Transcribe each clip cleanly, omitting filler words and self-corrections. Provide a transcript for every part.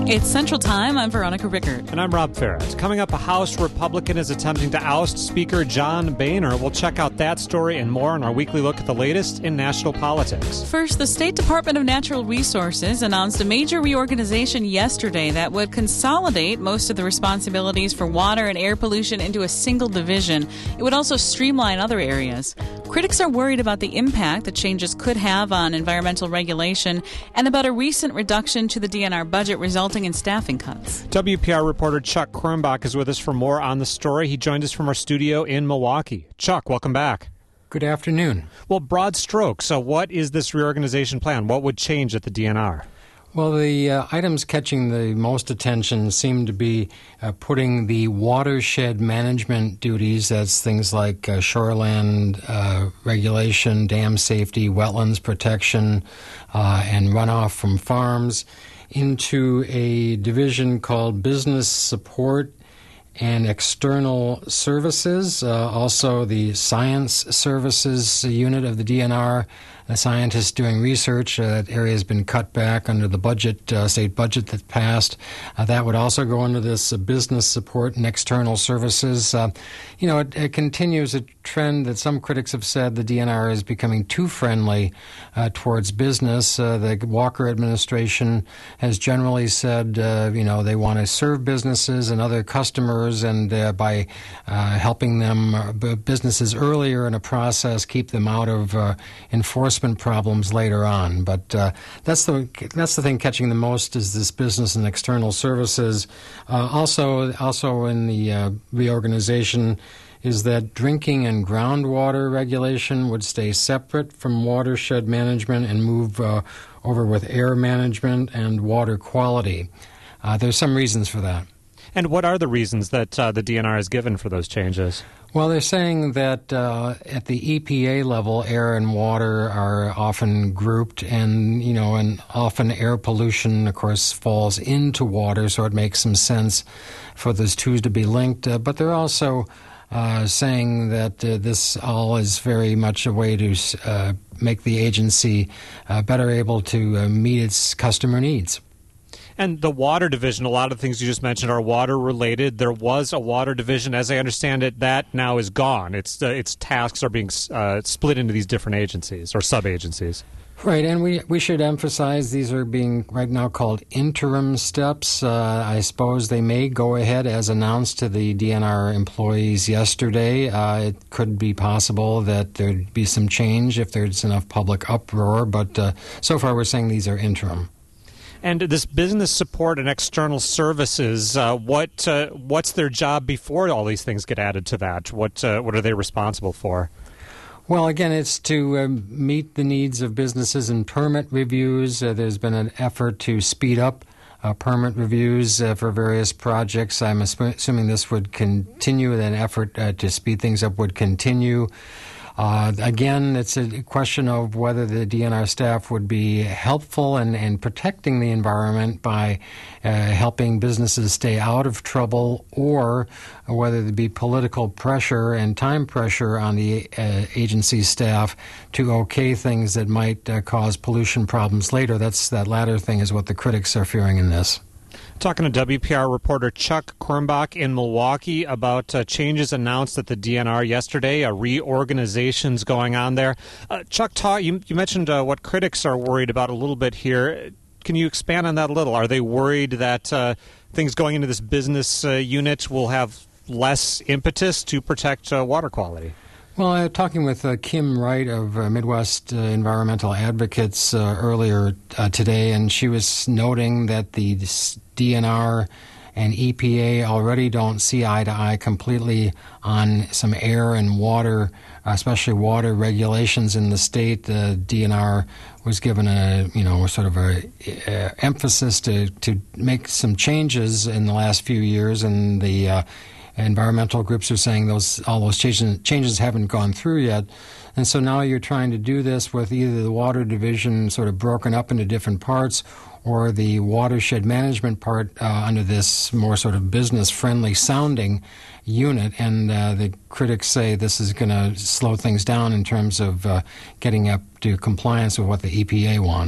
It's Central Time. I'm Veronica Rickert. And I'm Rob Ferret. Coming up, a House Republican is attempting to oust Speaker John Boehner. We'll check out that story and more in our weekly look at the latest in national politics. First, the State Department of Natural Resources announced a major reorganization yesterday that would consolidate most of the responsibilities for water and air pollution into a single division. It would also streamline other areas. Critics are worried about the impact the changes could have on environmental regulation and about a recent reduction to the DNR budget resulting in staffing cuts. WPR reporter Chuck Quirmbach is with us for more on the story. He joined us from our studio in Milwaukee. Chuck, welcome back. Good afternoon. Well, broad strokes. So what is this reorganization plan? What would change at the DNR? Well, the items catching the most attention seem to be putting the watershed management duties, that's things like shoreland regulation, dam safety, wetlands protection, and runoff from farms, into a division called Business Support and External Services, also the Science Services unit of the DNR. Scientists doing research. That area has been cut back under the budget, state budget that passed. That would also go into this business support and external services. It continues a trend that some critics have said the DNR is becoming too friendly towards business. The Walker administration has generally said, they want to serve businesses and other customers, and by helping them, businesses earlier in a process, keep them out of enforcement problems later on. But that's the thing catching the most is this business and external services. Also in the reorganization is that drinking and groundwater regulation would stay separate from watershed management and move over with air management and water quality. There's some reasons for that. And what are the reasons that the DNR has given for those changes? Well, they're saying that at the EPA level, air and water are often grouped, and often air pollution, of course, falls into water, so it makes some sense for those two to be linked. But they're also saying that this all is very much a way to make the agency better able to meet its customer needs. And the water division, a lot of the things you just mentioned are water-related. There was a water division. As I understand it, that now is gone. Its tasks are being split into these different agencies or sub-agencies. Right, and we should emphasize these are being right now called interim steps. I suppose they may go ahead as announced to the DNR employees yesterday. It could be possible that there'd be some change if there's enough public uproar, but so far we're saying these are interim. And this business support and external services, what's their job before all these things get added to that? What are they responsible for? Well, again, it's to meet the needs of businesses in permit reviews. There's been an effort to speed up permit reviews for various projects. I'm assuming this would continue. That effort to speed things up would continue. Again, it's a question of whether the DNR staff would be helpful in protecting the environment by helping businesses stay out of trouble, or whether there be political pressure and time pressure on the agency staff to okay things that might cause pollution problems later. That latter thing is what the critics are fearing in this. Talking to WPR reporter Chuck Quirmbach in Milwaukee about changes announced at the DNR yesterday, reorganizations going on there. Chuck, you mentioned what critics are worried about a little bit here. Can you expand on that a little? Are they worried that things going into this business unit will have less impetus to protect water quality? Well, talking with Kim Wright of Midwest Environmental Advocates earlier today, and she was noting that the DNR and EPA already don't see eye to eye completely on some air and water, especially water regulations in the state. The DNR was given a emphasis to make some changes in the last few years, and the environmental groups are saying all those changes haven't gone through yet. And so now you're trying to do this with either the water division sort of broken up into different parts, or the watershed management part under this more sort of business-friendly sounding unit. And the critics say this is going to slow things down in terms of getting up to compliance with what the EPA wants.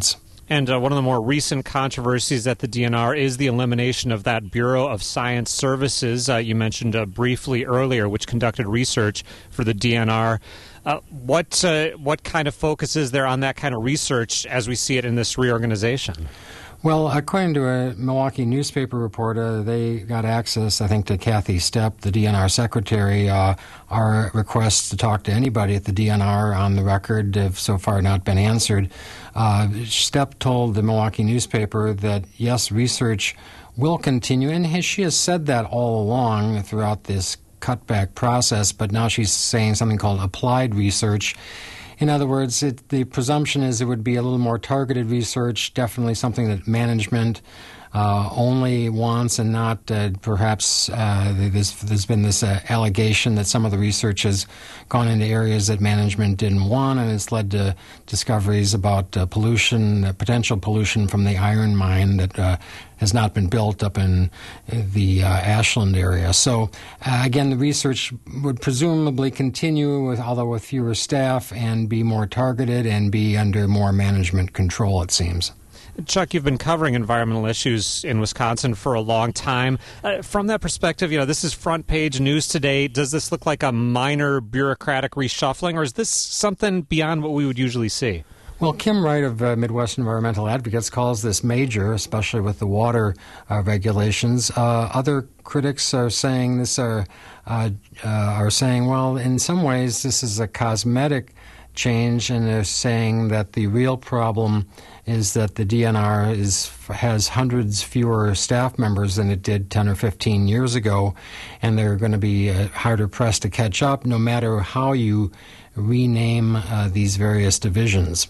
And one of the more recent controversies at the DNR is the elimination of that Bureau of Science Services you mentioned briefly earlier, which conducted research for the DNR. What kind of focus is there on that kind of research as we see it in this reorganization? Well, according to a Milwaukee newspaper reporter, they got access, I think, to Kathy Stepp, the DNR secretary. Our requests to talk to anybody at the DNR on the record have so far not been answered. Stepp told the Milwaukee newspaper that, yes, research will continue, and she has said that all along throughout this cutback process, but now she's saying something called applied research. In other words, the presumption is it would be a little more targeted research, definitely something that management only wants, and not perhaps there's been this allegation that some of the research has gone into areas that management didn't want, and it's led to discoveries about pollution, potential pollution from the iron mine that has not been built up in the Ashland area. So, again, the research would presumably continue, although with fewer staff, and be more targeted and be under more management control, it seems. Chuck, you've been covering environmental issues in Wisconsin for a long time. From that perspective, this is front page news today. Does this look like a minor bureaucratic reshuffling, or is this something beyond what we would usually see? Well, Kim Wright of Midwest Environmental Advocates calls this major, especially with the water regulations. Other critics are saying well, in some ways this is a cosmetic change, and they're saying that the real problem is that the DNR has hundreds fewer staff members than it did 10 or 15 years ago, and they're going to be harder pressed to catch up no matter how you rename these various divisions.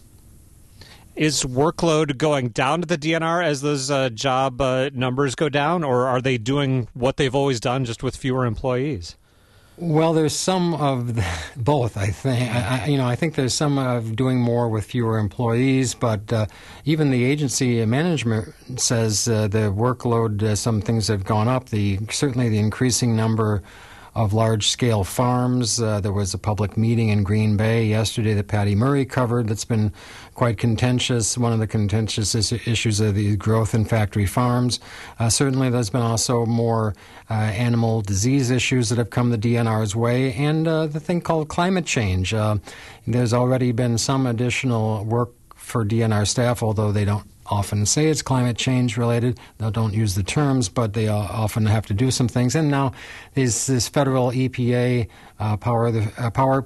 Is workload going down to the DNR as those job numbers go down, or are they doing what they've always done, just with fewer employees? Well, there's some of both, I think. I think there's some of doing more with fewer employees, but even the agency management says the workload, some things have gone up. Certainly the increasing number of large-scale farms. There was a public meeting in Green Bay yesterday that Patty Murray covered that's been quite contentious. One of the contentious issues of the growth in factory farms. Certainly there's been also more animal disease issues that have come the DNR's way, and the thing called climate change. There's already been some additional work for DNR staff, although they don't often say it's climate change related. They don't use the terms, but they often have to do some things. And now there's this federal EPA power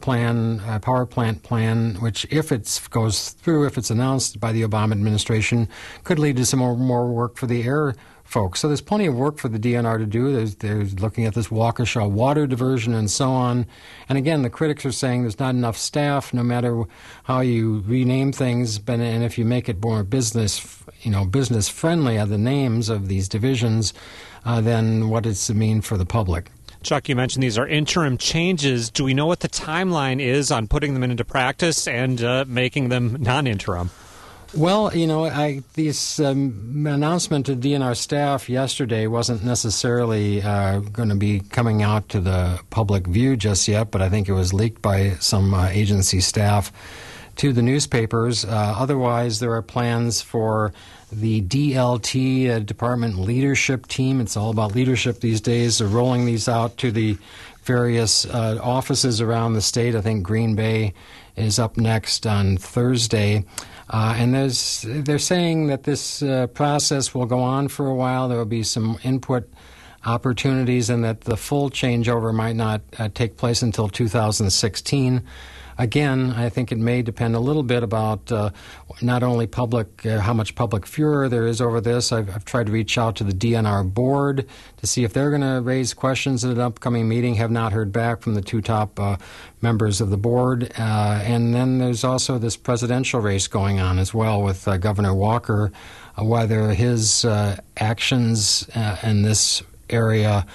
plant plan, which if it goes through, if it's announced by the Obama administration, could lead to some more work for the air folks. So there's plenty of work for the DNR to do. They're looking at this Waukesha water diversion and so on. And again, the critics are saying there's not enough staff, no matter how you rename things. And if you make it more business friendly, the names of these divisions, then what does it mean for the public? Chuck, you mentioned these are interim changes. Do we know what the timeline is on putting them into practice and making them non-interim? Well, this announcement to DNR staff yesterday wasn't necessarily going to be coming out to the public view just yet, but I think it was leaked by some agency staff to the newspapers. Otherwise, there are plans for the DLT, Department Leadership Team. It's all about leadership these days. They're rolling these out to the various offices around the state. I think Green Bay is up next on Thursday. And they're saying that this process will go on for a while. There will be some input opportunities, and that the full changeover might not take place until 2016. Again, I think it may depend a little bit about not only how much public furor there is over this. I've tried to reach out to the DNR board to see if they're going to raise questions at an upcoming meeting. Have not heard back from the two top members of the board. And then there's also this presidential race going on as well with Governor Walker, whether his actions in this area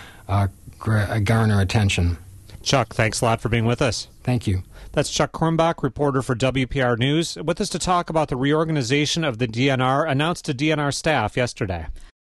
garner attention. Chuck, thanks a lot for being with us. Thank you. That's Chuck Krumbach, reporter for WPR News, with us to talk about the reorganization of the DNR announced to DNR staff yesterday.